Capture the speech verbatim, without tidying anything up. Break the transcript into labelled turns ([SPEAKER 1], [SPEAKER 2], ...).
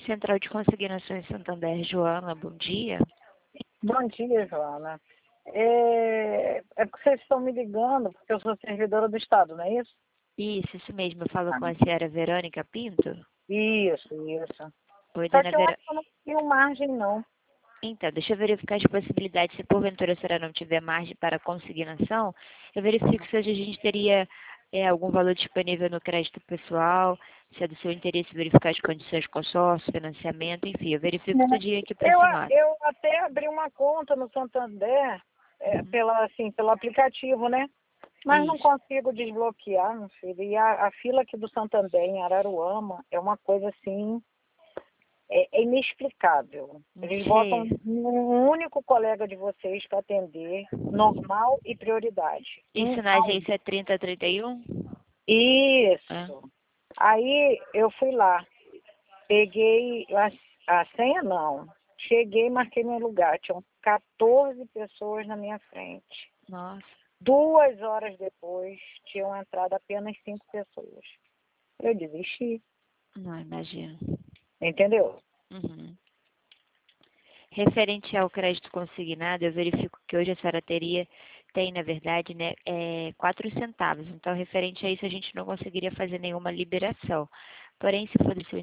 [SPEAKER 1] Central de Consignações Santander, Joana, bom dia.
[SPEAKER 2] Bom dia, Joana. É, é porque vocês estão me ligando, porque eu sou servidora do Estado, não é isso?
[SPEAKER 1] Isso, isso mesmo. Eu falo
[SPEAKER 2] Ah.
[SPEAKER 1] com a senhora Verônica Pinto.
[SPEAKER 2] Isso, isso.
[SPEAKER 1] Oi,
[SPEAKER 2] Só
[SPEAKER 1] dona
[SPEAKER 2] que eu acho
[SPEAKER 1] Verônica.
[SPEAKER 2] que eu não tenho margem, não.
[SPEAKER 1] Então, deixa eu verificar as possibilidades. Se porventura a senhora não tiver margem para consignação, eu verifico se a gente teria é, algum valor disponível no crédito pessoal, se é do seu interesse verificar as condições de consórcio, financiamento, enfim, eu verifico tudinho aqui para a
[SPEAKER 2] Eu,
[SPEAKER 1] senhora.
[SPEAKER 2] eu até abri uma conta no Santander, é,
[SPEAKER 1] Uhum.
[SPEAKER 2] pela, assim, pelo aplicativo, né? Mas não
[SPEAKER 1] Isso.
[SPEAKER 2] consigo desbloquear, meu filho. E a, a fila aqui do Santander, em Araruama, é uma coisa assim, é, é inexplicável. Eles botam
[SPEAKER 1] Cheia.
[SPEAKER 2] um único colega de vocês para atender, normal e prioridade. Um
[SPEAKER 1] Isso na
[SPEAKER 2] a um.
[SPEAKER 1] agência trinta trinta e um? É.
[SPEAKER 2] Isso. Aí eu fui lá, peguei a, a senha, não. Cheguei e marquei meu lugar. Tinham quatorze pessoas na minha frente.
[SPEAKER 1] Nossa,
[SPEAKER 2] Duas horas depois, tinham entrado apenas cinco pessoas. Eu desisti,
[SPEAKER 1] não imagino.
[SPEAKER 2] entendeu?
[SPEAKER 1] Uhum. Referente ao crédito consignado, eu verifico que hoje a senhora teria, tem na verdade, né, é, quatro centavos. Então, referente a isso, a gente não conseguiria fazer nenhuma liberação. Porém, se for do seu